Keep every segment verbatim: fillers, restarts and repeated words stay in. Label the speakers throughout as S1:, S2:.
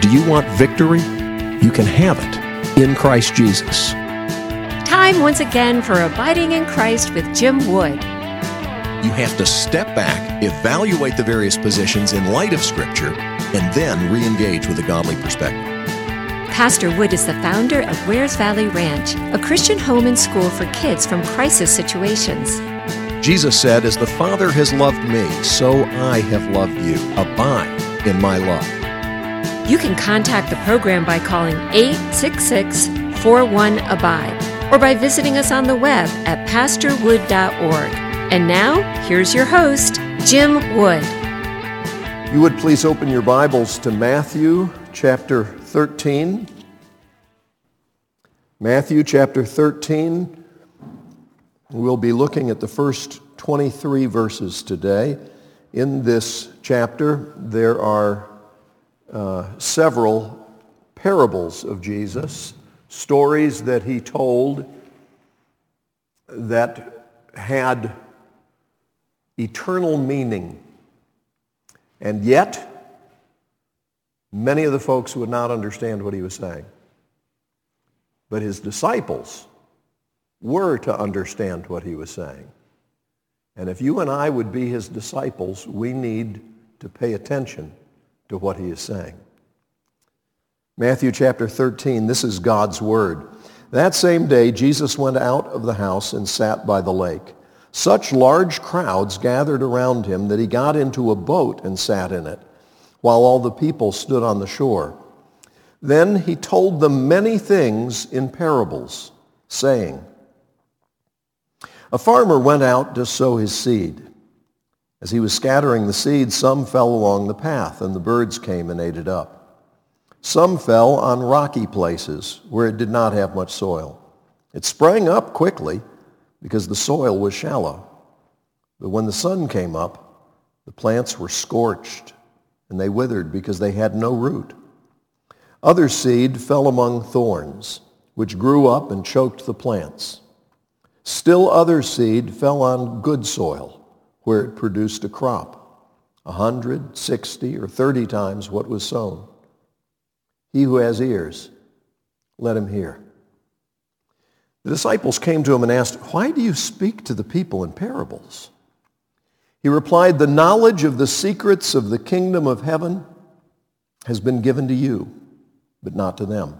S1: Do you want victory? You can have it in Christ Jesus.
S2: Time once again for Abiding in Christ with Jim Wood.
S1: You have to step back, evaluate the various positions in light of Scripture, and then re-engage with a godly perspective.
S2: Pastor Wood is the founder of Wares Valley Ranch, a Christian home and school for kids from crisis situations.
S1: Jesus said, "As the Father has loved me, so I have loved you. Abide in my love."
S2: You can contact the program by calling eight six six, four one, A B I D E or by visiting us on the web at pastor wood dot org. And now, here's your host, Jim Wood.
S3: You would please open your Bibles to Matthew chapter thirteen. Matthew chapter thirteen. We'll be looking at the first twenty-three verses today. In this chapter, there are uh, several parables of Jesus, stories that he told that had eternal meaning. And yet, many of the folks would not understand what he was saying. But his disciples were to understand what he was saying. And if you and I would be his disciples, we need to pay attention to what he is saying. Matthew chapter thirteen, this is God's word. That same day, Jesus went out of the house and sat by the lake. Such large crowds gathered around him that he got into a boat and sat in it, while all the people stood on the shore. Then he told them many things in parables, saying, "A farmer went out to sow his seed. As he was scattering the seed, some fell along the path, and the birds came and ate it up. Some fell on rocky places where it did not have much soil. It sprang up quickly because the soil was shallow. But when the sun came up, the plants were scorched, and they withered because they had no root. Other seed fell among thorns, which grew up and choked the plants. Still other seed fell on good soil, where it produced a crop, a hundred, sixty, or thirty times what was sown. He who has ears, let him hear." The disciples came to him and asked, "Why do you speak to the people in parables?" He replied, "The knowledge of the secrets of the kingdom of heaven has been given to you, but not to them.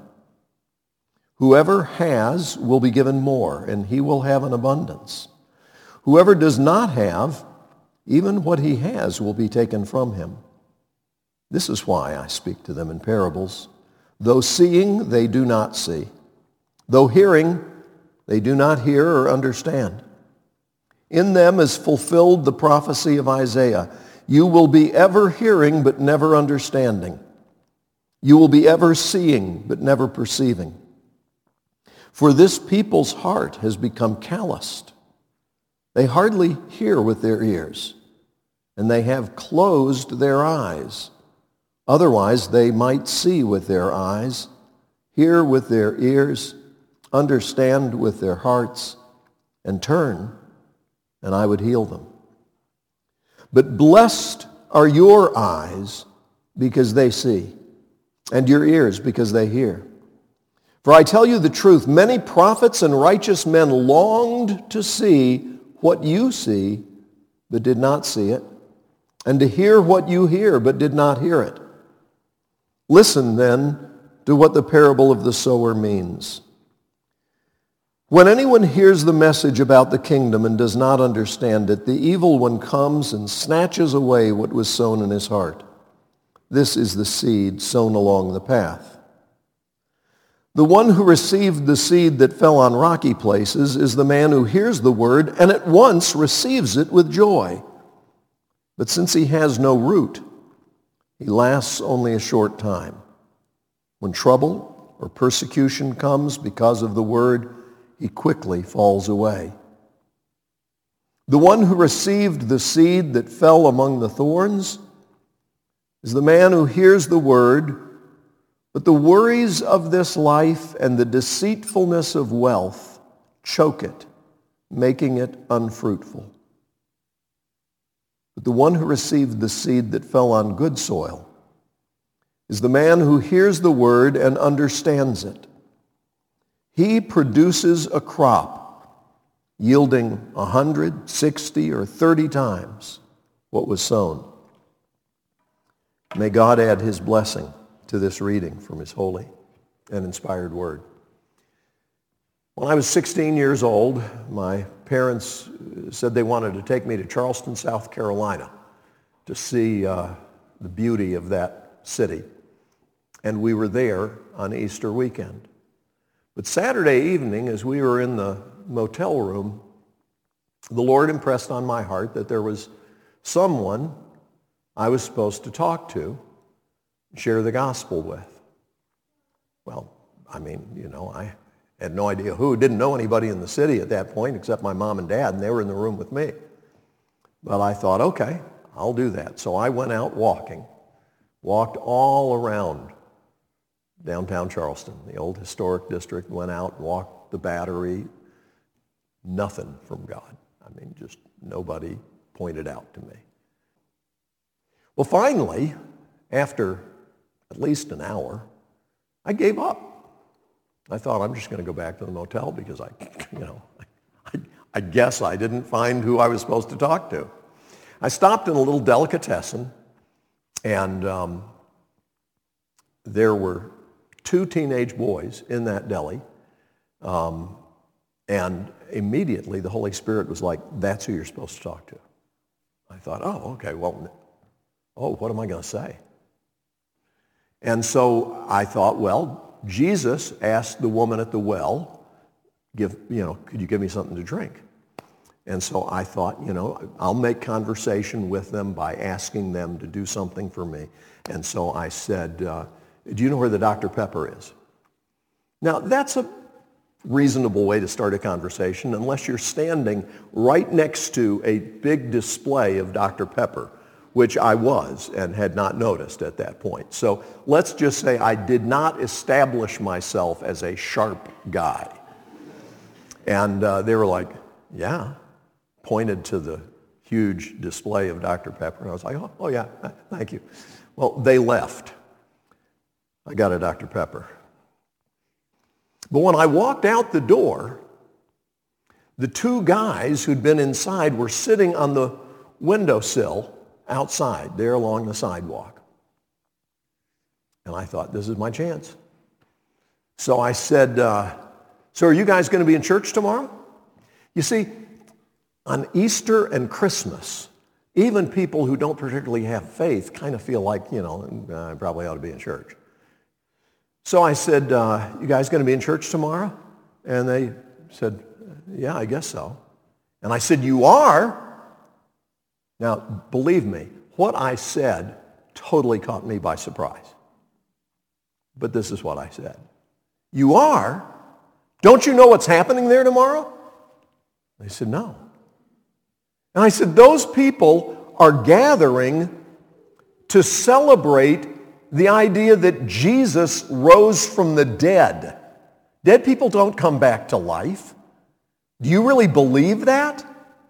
S3: Whoever has will be given more, and he will have an abundance. Whoever does not have, even what he has will be taken from him. This is why I speak to them in parables. Though seeing, they do not see. Though hearing, they do not hear or understand. In them is fulfilled the prophecy of Isaiah. You will be ever hearing, but never understanding. You will be ever seeing, but never perceiving. For this people's heart has become calloused. They hardly hear with their ears, and they have closed their eyes. Otherwise, they might see with their eyes, hear with their ears, understand with their hearts, and turn, and I would heal them. But blessed are your eyes because they see, and your ears because they hear. For I tell you the truth, many prophets and righteous men longed to see what you see, but did not see it, and to hear what you hear, but did not hear it. Listen then to what the parable of the sower means. When anyone hears the message about the kingdom and does not understand it, the evil one comes and snatches away what was sown in his heart. This is the seed sown along the path. The one who received the seed that fell on rocky places is the man who hears the word and at once receives it with joy. But since he has no root, he lasts only a short time. When trouble or persecution comes because of the word, he quickly falls away. The one who received the seed that fell among the thorns is the man who hears the word, but the worries of this life and the deceitfulness of wealth choke it, making it unfruitful. But the one who received the seed that fell on good soil is the man who hears the word and understands it. He produces a crop yielding a hundred, sixty, or thirty times what was sown. May God add his blessing to this reading from his holy and inspired word. When I was sixteen years old, my parents said they wanted to take me to Charleston, South Carolina to see uh, the beauty of that city. And we were there on Easter weekend. But Saturday evening, as we were in the motel room, the Lord impressed on my heart that there was someone I was supposed to talk to, share the gospel with. Well, I mean, you know, I had no idea who, didn't know anybody in the city at that point except my mom and dad, and they were in the room with me. But I thought, okay, I'll do that. So I went out walking, walked all around downtown Charleston, the old historic district, went out, walked the Battery. Nothing from God. I mean, just nobody pointed out to me. Well, finally, after at least an hour, I gave up. I thought, I'm just going to go back to the motel because I, you know, I, I guess I didn't find who I was supposed to talk to. I stopped in a little delicatessen, and um, there were two teenage boys in that deli, um, and immediately the Holy Spirit was like, that's who you're supposed to talk to. I thought, oh, okay, well, oh, what am I going to say? And so I thought, well, Jesus asked the woman at the well, give, you know, could you give me something to drink? And so I thought, you know, I'll make conversation with them by asking them to do something for me. And so I said, uh, do you know where the Doctor Pepper is? Now, that's a reasonable way to start a conversation unless you're standing right next to a big display of Doctor Pepper, which I was and had not noticed at that point. So let's just say I did not establish myself as a sharp guy. And uh, they were like, yeah, pointed to the huge display of Doctor Pepper. And I was like, oh, oh yeah, thank you. Well, they left. I got a Doctor Pepper. But when I walked out the door, the two guys who'd been inside were sitting on the windowsill outside, there along the sidewalk. And I thought, this is my chance. So I said, uh, so are you guys going to be in church tomorrow? You see, on Easter and Christmas, even people who don't particularly have faith kind of feel like, you know, I probably ought to be in church. So I said, uh, you guys going to be in church tomorrow? And they said, yeah, I guess so. And I said, you are? Now, believe me, what I said totally caught me by surprise. But this is what I said. You are? Don't you know what's happening there tomorrow? They said, no. And I said, those people are gathering to celebrate the idea that Jesus rose from the dead. Dead people don't come back to life. Do you really believe that?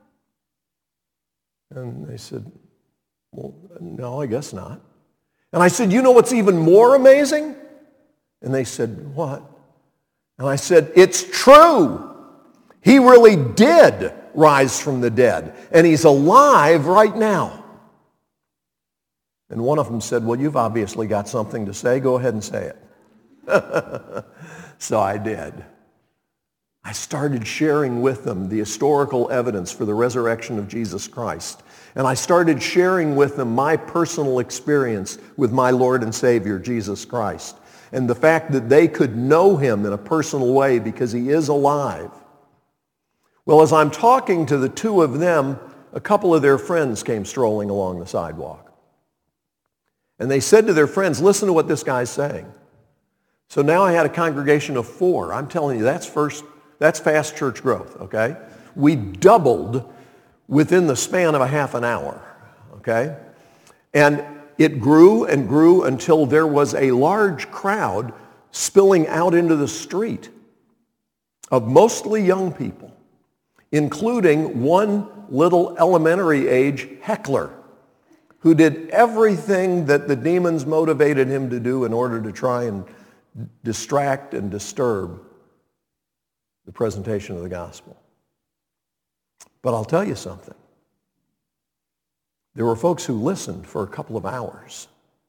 S3: And they said, well, no, I guess not. And I said, you know what's even more amazing? And they said, what? And I said, it's true. He really did rise from the dead, and he's alive right now. And one of them said, well, you've obviously got something to say. Go ahead and say it. So I did. I started sharing with them the historical evidence for the resurrection of Jesus Christ. And I started sharing with them my personal experience with my Lord and Savior, Jesus Christ. And the fact that they could know him in a personal way because he is alive. Well, as I'm talking to the two of them, a couple of their friends came strolling along the sidewalk. And they said to their friends, listen to what this guy's saying. So now I had a congregation of four. I'm telling you, that's first, that's fast church growth, okay? We doubled within the span of a half an hour, okay? And it grew and grew until there was a large crowd spilling out into the street of mostly young people, including one little elementary age heckler who did everything that the demons motivated him to do in order to try and distract and disturb the presentation of the gospel. But I'll tell you something. There were folks who listened for a couple of hours,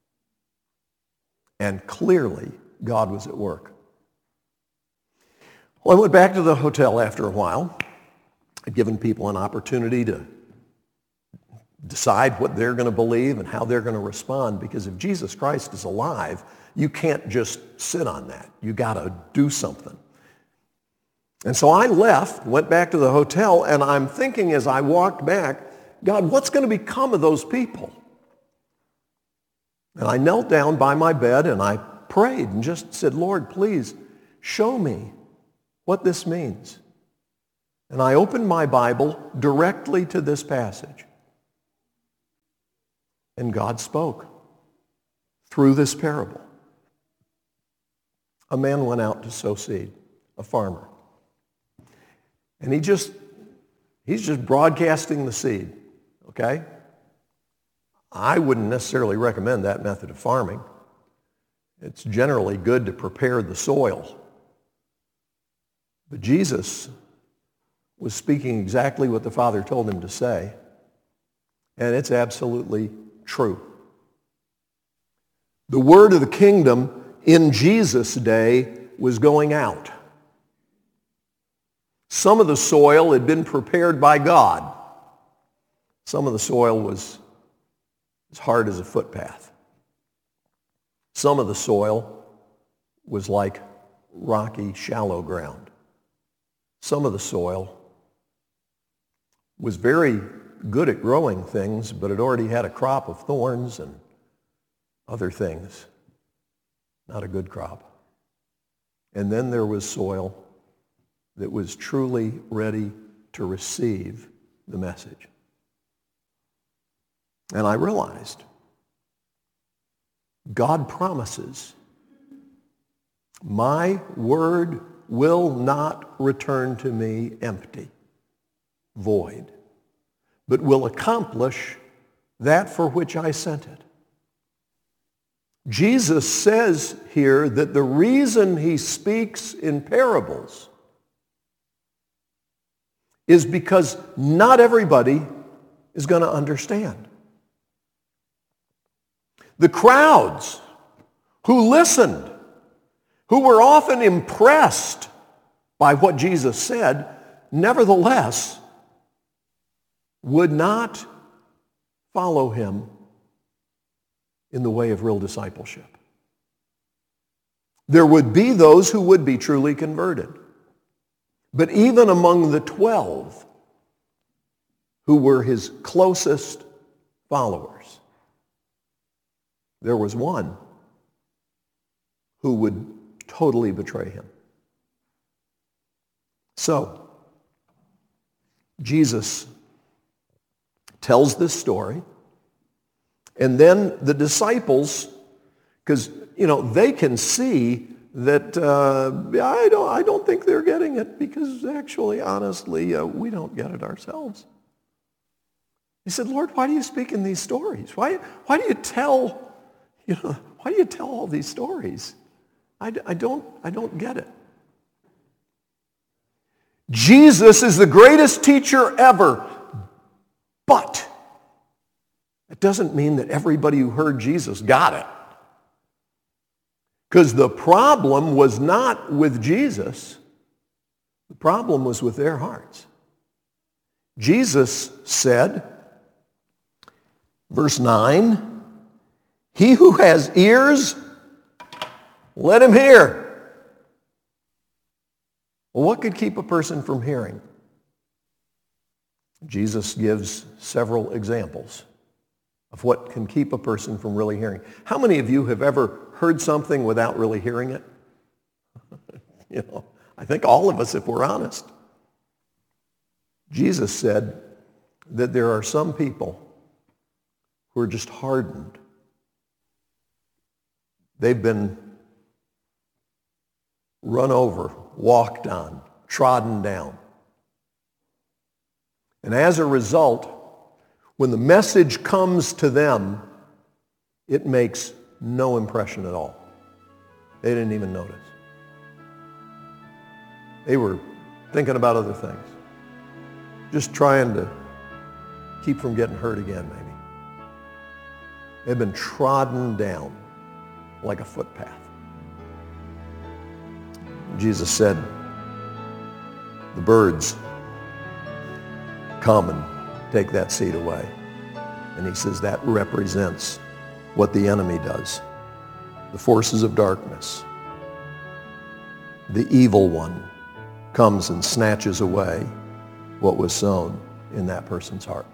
S3: and clearly God was at work. Well, I went back to the hotel after a while. I'd given people an opportunity to decide what they're going to believe and how they're going to respond, because if Jesus Christ is alive, you can't just sit on that. You got to do something. And so I left, went back to the hotel, and I'm thinking as I walked back, God, what's going to become of those people? And I knelt down by my bed and I prayed and just said, Lord, please show me what this means. And I opened my Bible directly to this passage. And God spoke through this parable. A man went out to sow seed, a farmer. And he just, he's just broadcasting the seed, okay? I wouldn't necessarily recommend that method of farming. It's generally good to prepare the soil. But Jesus was speaking exactly what the Father told him to say, and it's absolutely true. The word of the kingdom in Jesus' day was going out. Some of the soil had been prepared by God. Some of the soil was as hard as a footpath. Some of the soil was like rocky, shallow ground. Some of the soil was very good at growing things, but it already had a crop of thorns and other things. Not a good crop. And then there was soil that was truly ready to receive the message. And I realized God promises, my word will not return to me empty, void, but will accomplish that for which I sent it. Jesus says here that the reason he speaks in parables is because not everybody is going to understand. The crowds who listened, who were often impressed by what Jesus said, nevertheless would not follow him in the way of real discipleship. There would be those who would be truly converted. But even among the twelve who were his closest followers, there was one who would totally betray him. So, Jesus tells this story, and then the disciples, because, you know, they can see that uh, I don't, I don't think they're getting it, because actually, honestly, uh, we don't get it ourselves. He said, Lord, why do you speak in these stories? Why, why do you tell, you know, why do you tell all these stories? I, I don't, I don't get it. Jesus is the greatest teacher ever, but it doesn't mean that everybody who heard Jesus got it. Because the problem was not with Jesus. The problem was with their hearts. Jesus said, verse nine, he who has ears, let him hear. Well, what could keep a person from hearing? Jesus gives several examples of what can keep a person from really hearing. How many of you have ever heard something without really hearing it? You know, I think all of us, if we're honest. Jesus said that there are some people who are just hardened. They've been run over, walked on, trodden down. And as a result, When the message comes to them, it makes no impression at all. They didn't even notice. They were thinking about other things. Just trying to keep from getting hurt again, maybe. They've been trodden down like a footpath. Jesus said, the birds come and take that seed away. And he says that represents what the enemy does. The forces of darkness. The evil one comes and snatches away what was sown in that person's heart.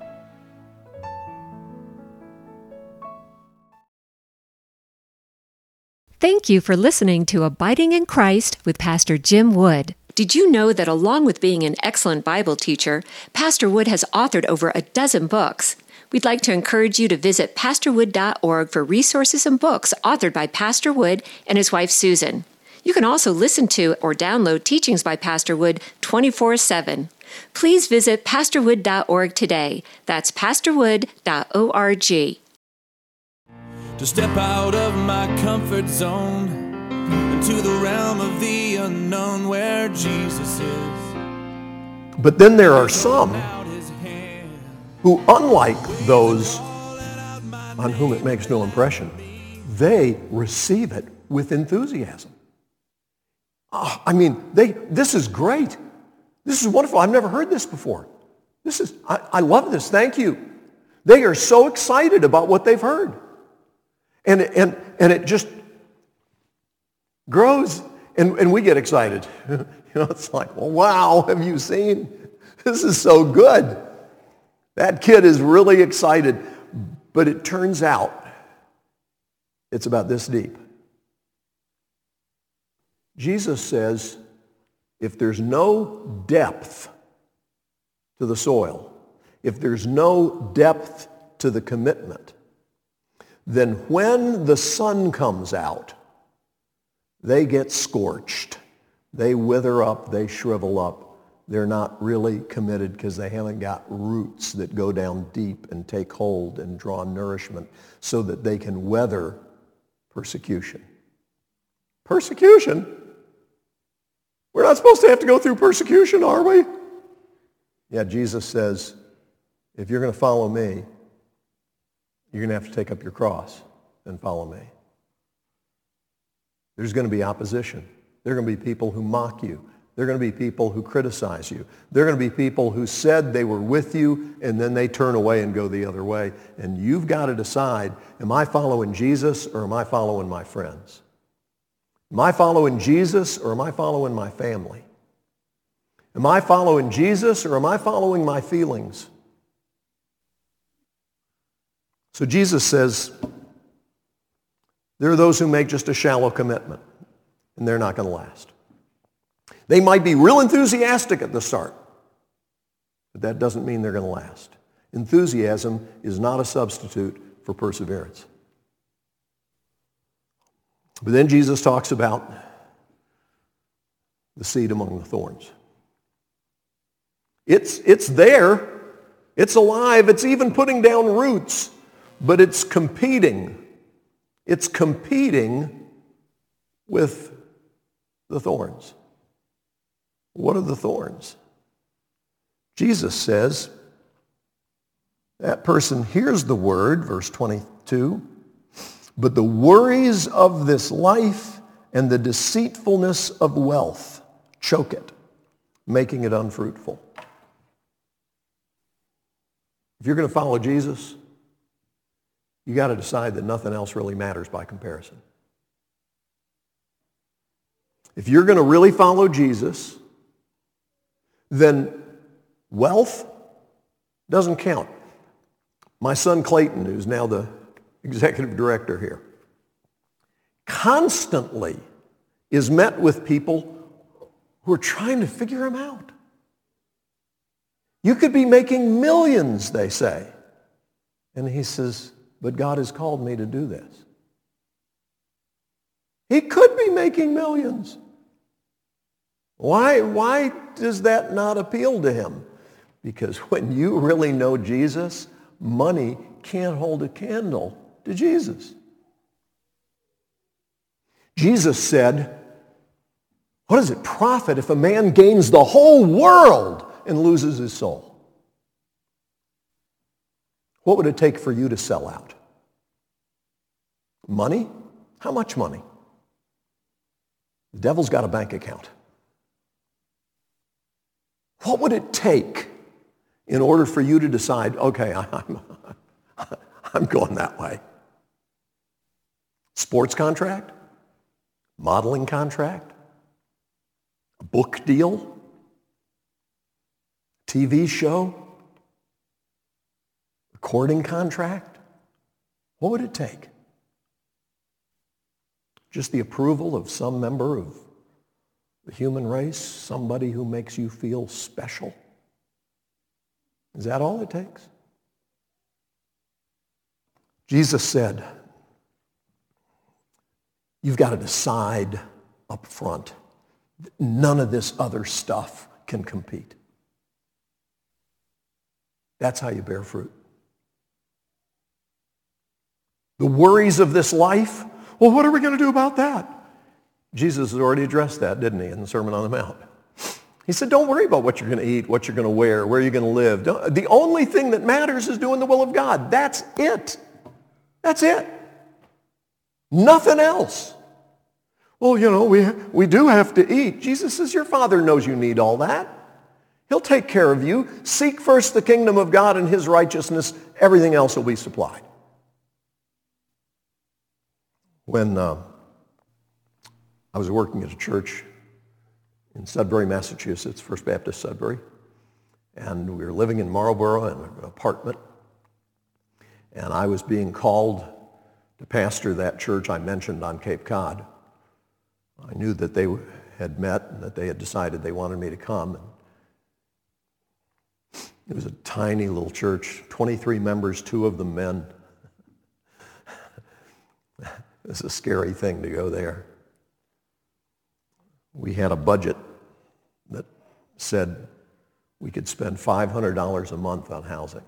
S2: Thank you for listening to Abiding in Christ with Pastor Jim Wood. Did you know that along with being an excellent Bible teacher, Pastor Wood has authored over a dozen books? We'd like to encourage you to visit pastor wood dot org for resources and books authored by Pastor Wood and his wife Susan. You can also listen to or download teachings by Pastor Wood twenty-four seven. Please visit pastor wood dot org today. That's pastor wood dot org.
S4: To step out of my comfort zone into the realm of the unknown where Jesus is.
S3: But then there are some who, unlike those on whom it makes no impression, they receive it with enthusiasm. Oh, I mean, they. This is great. This is wonderful. I've never heard this before. This is, I, I love this. Thank you. They are so excited about what they've heard. And, and, and it just grows, and, and we get excited. You know, it's like, well, wow, have you seen? This is so good. That kid is really excited. But it turns out it's about this deep. Jesus says, if there's no depth to the soil, if there's no depth to the commitment, then when the sun comes out, they get scorched. They wither up, they shrivel up. They're not really committed because they haven't got roots that go down deep and take hold and draw nourishment so that they can weather persecution. Persecution? We're not supposed to have to go through persecution, are we? Yeah, Jesus says, if you're going to follow me, you're going to have to take up your cross and follow me. There's going to be opposition. There are going to be people who mock you. There are going to be people who criticize you. There are going to be people who said they were with you and then they turn away and go the other way. And you've got to decide, am I following Jesus or am I following my friends? Am I following Jesus or am I following my family? Am I following Jesus or am I following my feelings? So Jesus says, there are those who make just a shallow commitment, and they're not going to last. They might be real enthusiastic at the start, but that doesn't mean they're going to last. Enthusiasm is not a substitute for perseverance. But then Jesus talks about the seed among the thorns. It's, it's there. It's alive. It's even putting down roots. But it's competing. It's competing with the thorns. What are the thorns? Jesus says, that person hears the word, verse twenty-two, but the worries of this life and the deceitfulness of wealth choke it, making it unfruitful. If you're going to follow Jesus, you got to decide that nothing else really matters by comparison. If you're going to really follow Jesus, then wealth doesn't count. My son Clayton, who's now the executive director here, constantly is met with people who are trying to figure him out. You could be making millions, they say. And he says, but God has called me to do this. He could be making millions. Why, why does that not appeal to him? Because when you really know Jesus, money can't hold a candle to Jesus. Jesus said, what does it profit if a man gains the whole world and loses his soul? What would it take for you to sell out? Money? How much money? The devil's got a bank account. What would it take in order for you to decide, okay, I'm, I'm going that way? Sports contract? Modeling contract? A book deal? T V show? Recording contract? What would it take? Just the approval of some member of the human race, somebody who makes you feel special? Is that all it takes? Jesus said, you've got to decide up front that none of this other stuff can compete. That's how you bear fruit. The worries of this life, well, what are we going to do about that? Jesus has already addressed that, didn't he, in the Sermon on the Mount? He said, don't worry about what you're going to eat, what you're going to wear, where you're going to live. Don't, the only thing that matters is doing the will of God. That's it. That's it. Nothing else. Well, you know, we, we do have to eat. Jesus says, your Father knows you need all that. He'll take care of you. Seek first the kingdom of God and his righteousness. Everything else will be supplied. When uh, I was working at a church in Sudbury, Massachusetts, First Baptist Sudbury, and we were living in Marlboro in an apartment, and I was being called to pastor that church I mentioned on Cape Cod. I knew that they had met and that they had decided they wanted me to come. It was a tiny little church, twenty-three members, two of them men. It's a scary thing to go there. We had a budget that said we could spend five hundred dollars a month on housing.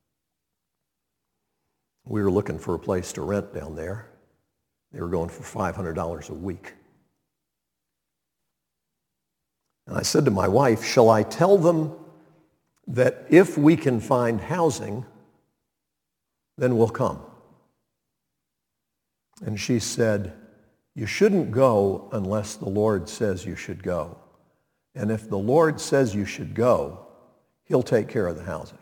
S3: We were looking for a place to rent down there. They were going for five hundred dollars a week. And I said to my wife, shall I tell them that if we can find housing, then we'll come? And she said, you shouldn't go unless the Lord says you should go. And if the Lord says you should go, he'll take care of the housing.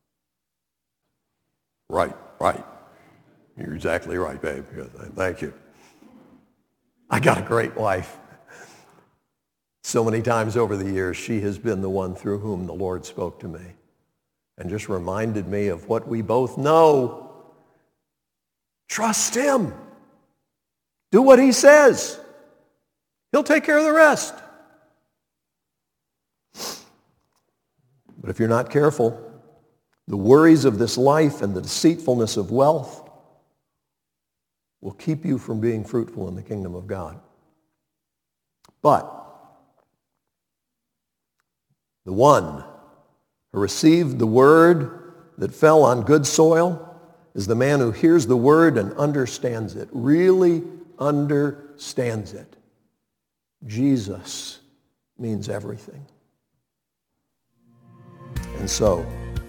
S3: Right, right. You're exactly right, babe. Thank you. I got a great wife. So many times over the years, she has been the one through whom the Lord spoke to me and just reminded me of what we both know. Trust him. Do what he says. He'll take care of the rest. But if you're not careful, the worries of this life and the deceitfulness of wealth will keep you from being fruitful in the kingdom of God. But the one who received the word that fell on good soil is the man who hears the word and understands it, really understands it. Jesus means everything. And so,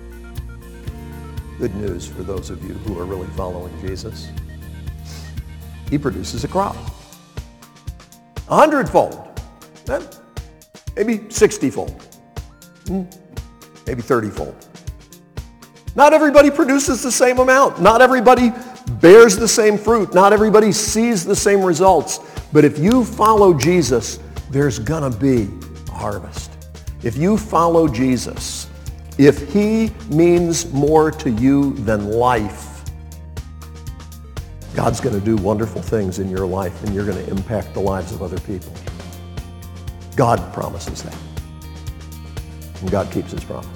S3: good news for those of you who are really following Jesus. He produces a crop. A hundredfold. Maybe sixtyfold. Maybe thirtyfold. Not everybody produces the same amount. Not everybody bears the same fruit. Not everybody sees the same results. But if you follow Jesus, there's going to be a harvest. If you follow Jesus, if he means more to you than life, God's going to do wonderful things in your life, and you're going to impact the lives of other people. God promises that. And God keeps his promises.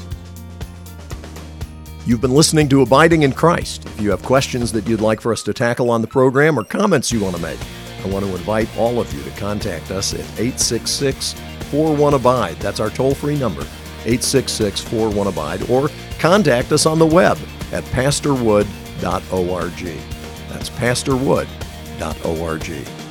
S1: You've been listening to Abiding in Christ. If you have questions that you'd like for us to tackle on the program or comments you want to make, I want to invite all of you to contact us at eight six six, four one, abide. That's our toll-free number, eight six six, four one, abide. Or contact us on the web at pastor wood dot org. That's pastor wood dot org.